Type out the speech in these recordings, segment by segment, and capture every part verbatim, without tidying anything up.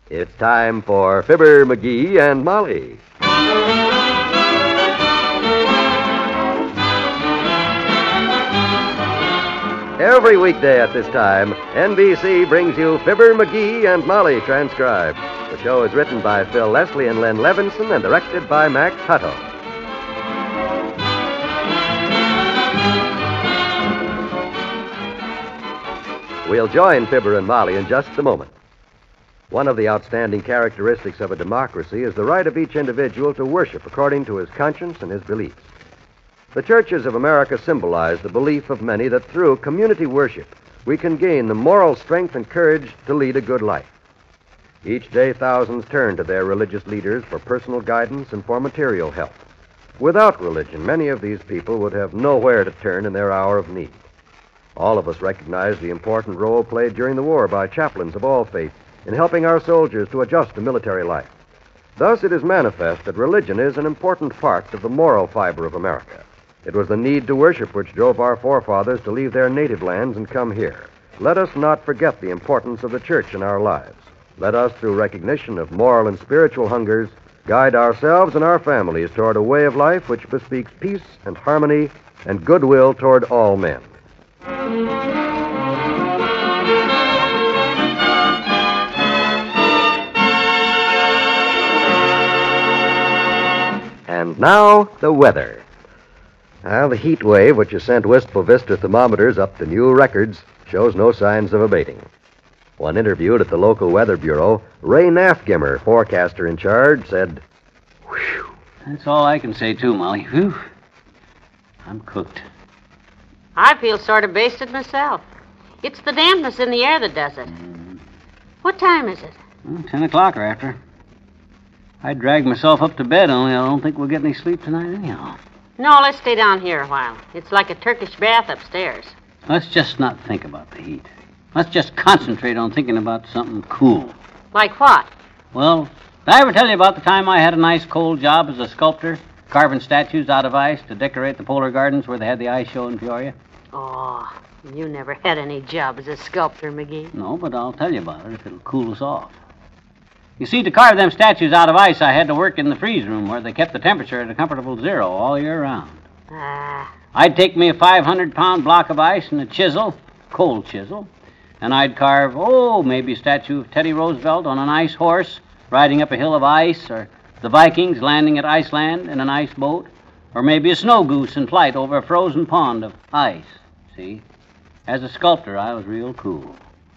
It's time for Fibber, McGee, and Molly. Every weekday at this time, N B C brings you Fibber, McGee, and Molly transcribed. The show is written by Phil Leslie and Len Levinson and directed by Max Hutto. We'll join Fibber and Molly in just a moment. One of the outstanding characteristics of a democracy is the right of each individual to worship according to his conscience and his beliefs. The churches of America symbolize the belief of many that through community worship, we can gain the moral strength and courage to lead a good life. Each day, thousands turn to their religious leaders for personal guidance and for material help. Without religion, many of these people would have nowhere to turn in their hour of need. All of us recognize the important role played during the war by chaplains of all faiths in helping our soldiers to adjust to military life. Thus, it is manifest that religion is an important part of the moral fiber of America. It was the need to worship which drove our forefathers to leave their native lands and come here. Let us not forget the importance of the church in our lives. Let us, through recognition of moral and spiritual hungers, guide ourselves and our families toward a way of life which bespeaks peace and harmony and goodwill toward all men. And now, the weather. Well, the heat wave, which has sent wistful Vista thermometers up to new records, shows no signs of abating. When interviewed at the local weather bureau, Ray Nafgimmer, forecaster in charge, said, "Whew." That's all I can say, too, Molly. Whew. I'm cooked. I feel sort of basted myself. It's the dampness in the air that does it. Mm. What time is it? Well, ten o'clock or after. I dragged myself up to bed, only I don't think we'll get any sleep tonight anyhow. No, let's stay down here a while. It's like a Turkish bath upstairs. Let's just not think about the heat. Let's just concentrate on thinking about something cool. Like what? Well, did I ever tell you about the time I had a nice cold job as a sculptor, carving statues out of ice to decorate the polar gardens where they had the ice show in Peoria? Oh, you never had any job as a sculptor, McGee. No, but I'll tell you about it if it'll cool us off. You see, to carve them statues out of ice, I had to work in the freeze room where they kept the temperature at a comfortable zero all year round. Ah. I'd take me a five hundred pound block of ice and a chisel, cold chisel, and I'd carve, oh, maybe a statue of Teddy Roosevelt on an ice horse riding up a hill of ice, or the Vikings landing at Iceland in an ice boat, or maybe a snow goose in flight over a frozen pond of ice. See? As a sculptor, I was real cool.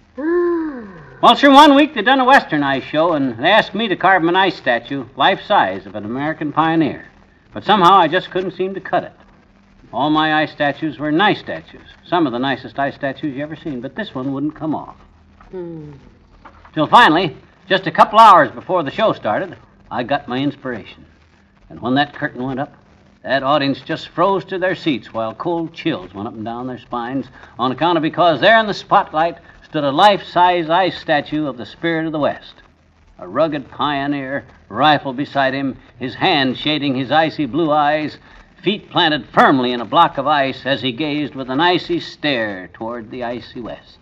Well, sure, one week they done a Western ice show, and they asked me to carve them an ice statue, life-size, of an American pioneer. But somehow I just couldn't seem to cut it. All my ice statues were nice statues, some of the nicest ice statues you ever seen, but this one wouldn't come off. Hmm. Till finally, just a couple hours before the show started, I got my inspiration. And when that curtain went up, that audience just froze to their seats while cold chills went up and down their spines on account of because there in the spotlight stood a life-size ice statue of the Spirit of the West. A rugged pioneer, rifle beside him, his hand shading his icy blue eyes, feet planted firmly in a block of ice as he gazed with an icy stare toward the icy west.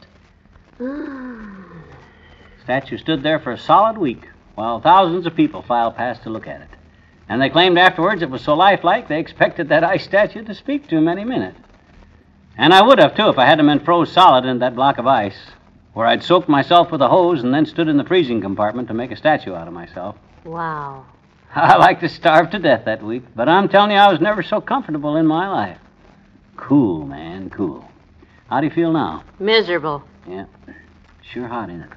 Statue stood there for a solid week while thousands of people filed past to look at it. And they claimed afterwards it was so lifelike they expected that ice statue to speak to them any minute. And I would have, too, if I hadn't been froze solid in that block of ice, where I'd soaked myself with a hose and then stood in the freezing compartment to make a statue out of myself. Wow. I like to starve to death that week, but I'm telling you, I was never so comfortable in my life. Cool, man, cool. How do you feel now? Miserable. Yeah, sure hot, ain't it?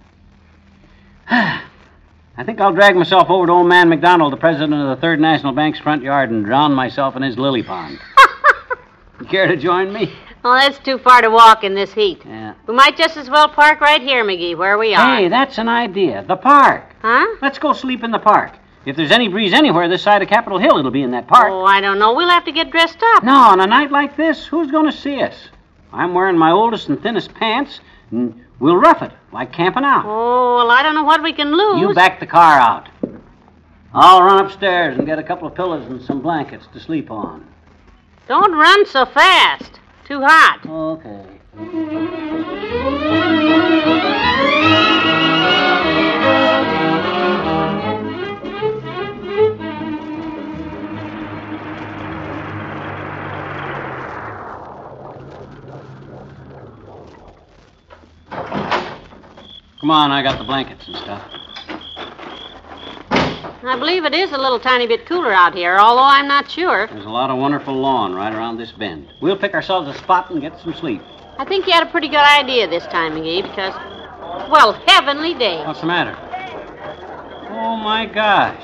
I think I'll drag myself over to old man McDonald, the president of the Third National Bank's front yard, and drown myself in his lily pond. You care to join me? Well, that's too far to walk in this heat. Yeah. We might just as well park right here, McGee, where we are. Hey, that's an idea. The park. Huh? Let's go sleep in the park. If there's any breeze anywhere this side of Capitol Hill, it'll be in that park. Oh, I don't know. We'll have to get dressed up. No, on a night like this, who's going to see us? I'm wearing my oldest and thinnest pants, and we'll rough it, like camping out. Oh, well, I don't know what we can lose. You back the car out. I'll run upstairs and get a couple of pillows and some blankets to sleep on. Don't run so fast. Too hot. Okay. Come on, I got the blankets and stuff. I believe it is a little tiny bit cooler out here, although I'm not sure. There's a lot of wonderful lawn right around this bend. We'll pick ourselves a spot and get some sleep. I think you had a pretty good idea this time, McGee, because, well, heavenly days. What's the matter? Oh, my gosh.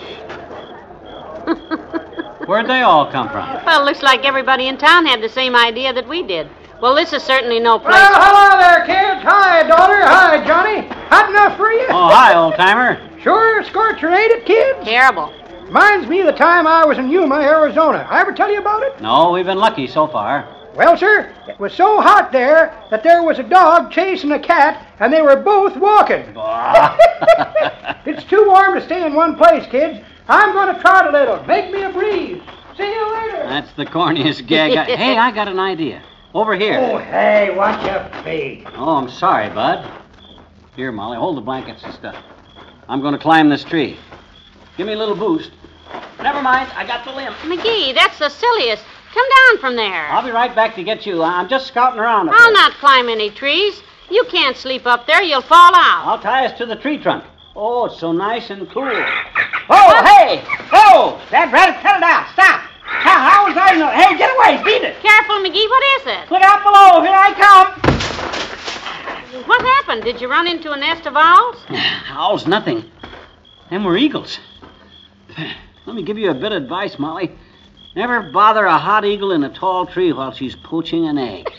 Where'd they all come from? Well, looks like everybody in town had the same idea that we did. Well, this is certainly no place. Well, hello there, kids. Hi, daughter. Hi, Johnny. Hot enough for you? Oh, hi, old-timer. Sure, scorcher, ain't it, kids? Terrible. Reminds me of the time I was in Yuma, Arizona. I ever tell you about it? No, we've been lucky so far. Well, sir, it was so hot there that there was a dog chasing a cat, and they were both walking. It's too warm to stay in one place, kids. I'm going to trot a little. Make me a breeze. See you later. That's the corniest gag. I... Hey, I got an idea. Over here. Oh, hey, watch your feet. Oh, I'm sorry, Bud. Here, Molly, hold the blankets and stuff. I'm going to climb this tree. Give me a little boost. Never mind, I got the limb. McGee, that's the silliest. Come down from there. I'll be right back to get you. I'm just scouting around up I'll there. not climb any trees. You can't sleep up there. You'll fall out. I'll tie us to the tree trunk. Oh, it's so nice and cool. Oh, hey! Oh! That rabbit, cut it out. Stop! How, how was I know? Hey, get away! Beat it! Careful, McGee. What is it? Look out below! Here I come! What happened? Did you run into a nest of owls? Owls, nothing. Them were eagles. Let me give you a bit of advice, Molly. Never bother a hot eagle in a tall tree while she's poaching an egg.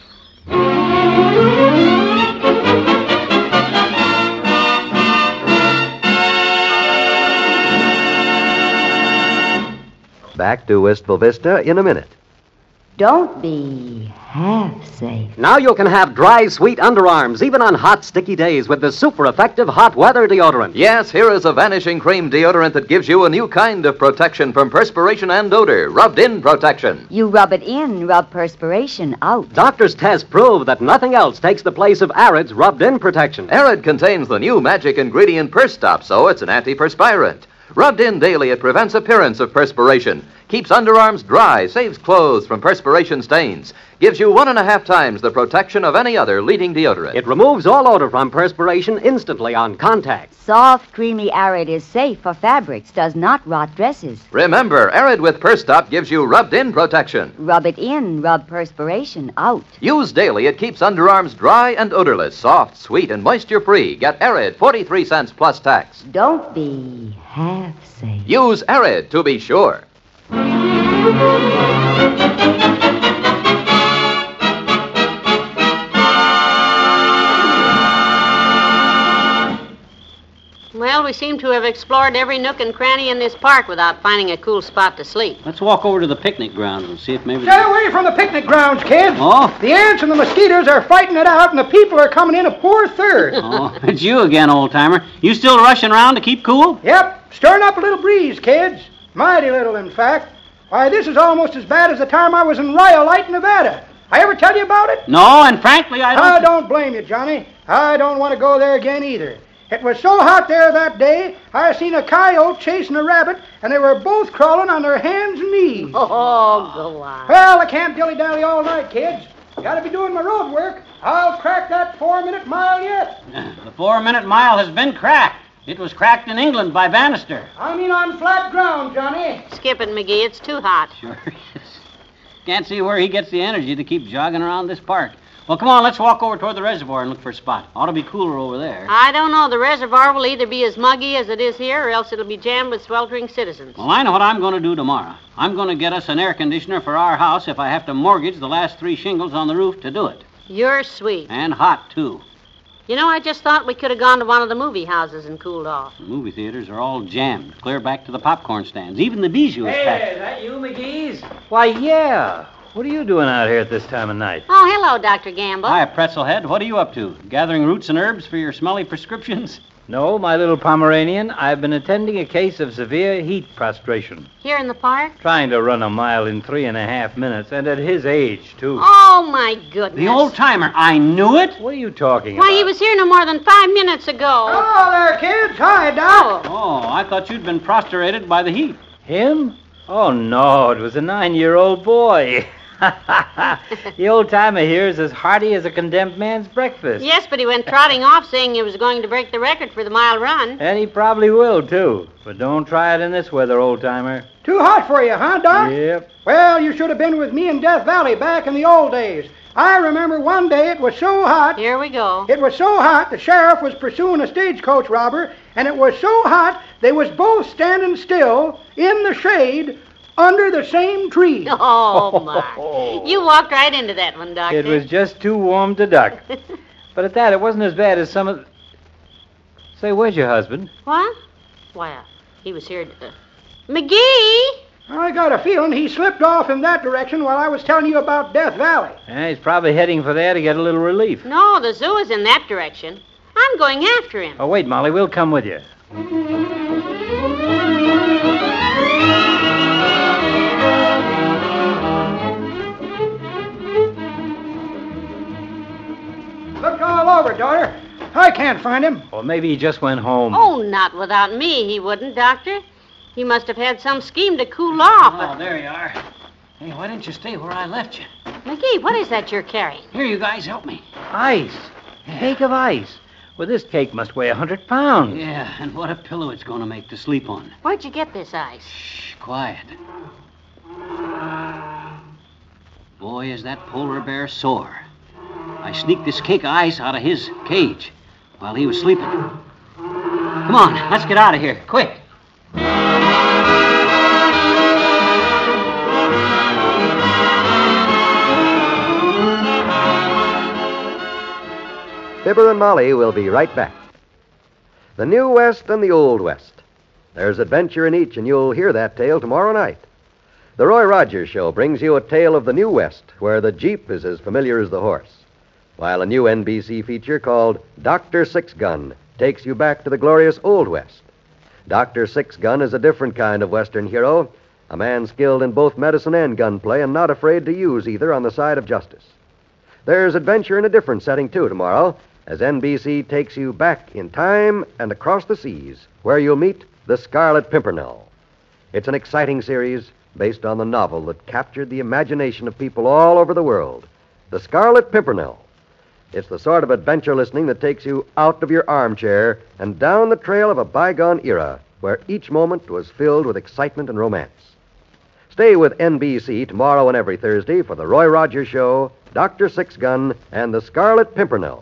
Back to Wistful Vista in a minute. Don't be half safe. Now you can have dry, sweet underarms, even on hot, sticky days, with the super effective hot weather deodorant. Yes, here is a vanishing cream deodorant that gives you a new kind of protection from perspiration and odor, rubbed-in protection. You rub it in, rub perspiration out. Doctors' tests prove that nothing else takes the place of Arid's rubbed-in protection. Arid contains the new magic ingredient Perstop, so it's an antiperspirant. Rubbed in daily, it prevents appearance of perspiration, keeps underarms dry, saves clothes from perspiration stains, gives you one and a half times the protection of any other leading deodorant. It removes all odor from perspiration instantly on contact. Soft, creamy Arid is safe for fabrics, does not rot dresses. Remember, Arid with Perstop gives you rubbed-in protection. Rub it in, rub perspiration out. Use daily, it keeps underarms dry and odorless, soft, sweet, and moisture-free. Get Arid, forty-three cents plus tax. Don't be half safe. Use Arid to be sure. Well, we seem to have explored every nook and cranny in this park without finding a cool spot to sleep. Let's walk over to the picnic grounds and see if maybe... Stay away from the picnic grounds, kids. Oh? The ants and the mosquitoes are fighting it out, and the people are coming in a poor third. Oh, it's you again, old-timer. You still rushing around to keep cool? Yep, stirring up a little breeze, kids. Mighty little, in fact. Why, this is almost as bad as the time I was in Rhyolite, Nevada. I ever tell you about it? No, and frankly, I don't... I don't blame you, Johnny. I don't want to go there again either. It was so hot there that day, I seen a coyote chasing a rabbit, and they were both crawling on their hands and knees. Oh, go on. Well, I can't dilly-dally all night, kids. Gotta be doing my road work. I'll crack that four-minute mile yet. The four-minute mile has been cracked. It was cracked in England by Bannister. I mean on flat ground, Johnny. Skip it, McGee. It's too hot. Sure is. Can't see where he gets the energy to keep jogging around this park. Well, come on, let's walk over toward the reservoir and look for a spot. Ought to be cooler over there. I don't know. The reservoir will either be as muggy as it is here, or else it'll be jammed with sweltering citizens. Well, I know what I'm going to do tomorrow. I'm going to get us an air conditioner for our house if I have to mortgage the last three shingles on the roof to do it. You're sweet. And hot, too. You know, I just thought we could have gone to one of the movie houses and cooled off. The movie theaters are all jammed, clear back to the popcorn stands. Even the Bijou is packed. Hey, is that you, McGee's? Why, yeah. What are you doing out here at this time of night? Oh, hello, Doctor Gamble. Hi, Pretzelhead. What are you up to? Gathering roots and herbs for your smelly prescriptions? No, my little Pomeranian. I've been attending a case of severe heat prostration. Here in the park? Trying to run a mile in three and a half minutes, and at his age, too. Oh, my goodness. The old timer. I knew it. What are you talking Why, about? he was here no more than five minutes ago. Hello there, kids. Hi, Doc. Oh. Oh, I thought you'd been prostrated by the heat. Him? Oh, no, it was a nine-year-old boy. The old-timer here is as hearty as a condemned man's breakfast. Yes, but he went trotting off saying he was going to break the record for the mile run. And he probably will, too. But don't try it in this weather, old-timer. Too hot for you, huh, Doc? Yep. Well, you should have been with me in Death Valley back in the old days. I remember one day it was so hot. Here we go. It was so hot the sheriff was pursuing a stagecoach robber, and it was so hot they was both standing still in the shade under the same tree. Oh, my. You walked right into that one, Doctor. It was just too warm to duck. But at that, it wasn't as bad as some of... Say, where's your husband? What? Well, he was here... Uh... McGee! I got a feeling he slipped off in that direction while I was telling you about Death Valley. Yeah, he's probably heading for there to get a little relief. No, the zoo is in that direction. I'm going after him. Oh, wait, Molly, we'll come with you. Look all over, daughter. I can't find him. Or maybe he just went home. Oh, not without me, he wouldn't, Doctor. He must have had some scheme to cool off. Oh, there you are. Hey, why didn't you stay where I left you? McGee, what is that you're carrying? Here, you guys, help me. Ice. A cake of ice. Well, this cake must weigh a hundred pounds. Yeah, and what a pillow it's going to make to sleep on. Where'd you get this ice? Shh, quiet. Boy, is that polar bear sore. I sneaked this cake of ice out of his cage while he was sleeping. Come on, let's get out of here, quick. Fibber and Molly will be right back. The New West and the Old West. There's adventure in each, and you'll hear that tale tomorrow night. The Roy Rogers Show brings you a tale of the New West, where the Jeep is as familiar as the horse, while a new N B C feature called Doctor Six Gun takes you back to the glorious Old West. Doctor Six Gun is a different kind of Western hero, a man skilled in both medicine and gunplay and not afraid to use either on the side of justice. There's adventure in a different setting, too, tomorrow, as N B C takes you back in time and across the seas, where you'll meet the Scarlet Pimpernel. It's an exciting series based on the novel that captured the imagination of people all over the world, The Scarlet Pimpernel. It's the sort of adventure listening that takes you out of your armchair and down the trail of a bygone era where each moment was filled with excitement and romance. Stay with N B C tomorrow and every Thursday for the Roy Rogers Show, Doctor Six Gun, and the Scarlet Pimpernel.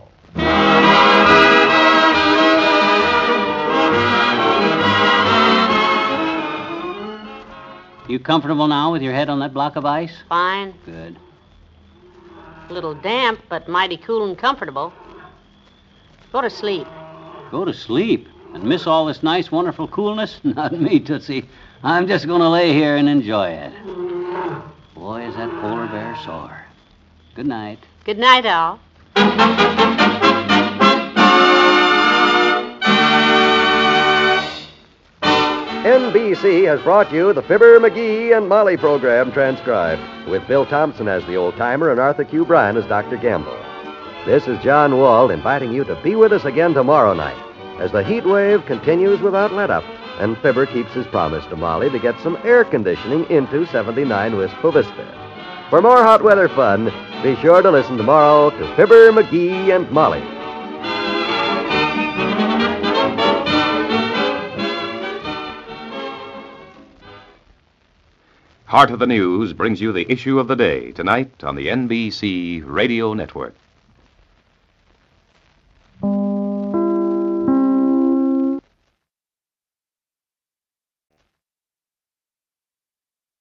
You comfortable now with your head on that block of ice? Fine. Good. A little damp, but mighty cool and comfortable. Go to sleep. Go to sleep and miss all this nice, wonderful coolness? Not me, Tootsie. I'm just going to lay here and enjoy it. Boy, is that polar bear sore. Good night. Good night, Al. N B C has brought you the Fibber, McGee, and Molly program transcribed, with Bill Thompson as the old-timer and Arthur Q. Bryan as Doctor Gamble. This is John Wald inviting you to be with us again tomorrow night as the heat wave continues without let-up and Fibber keeps his promise to Molly to get some air conditioning into seventy-nine Wistful Vista. For more hot weather fun, be sure to listen tomorrow to Fibber, McGee, and Molly. Heart of the News brings you the issue of the day tonight on the N B C Radio Network.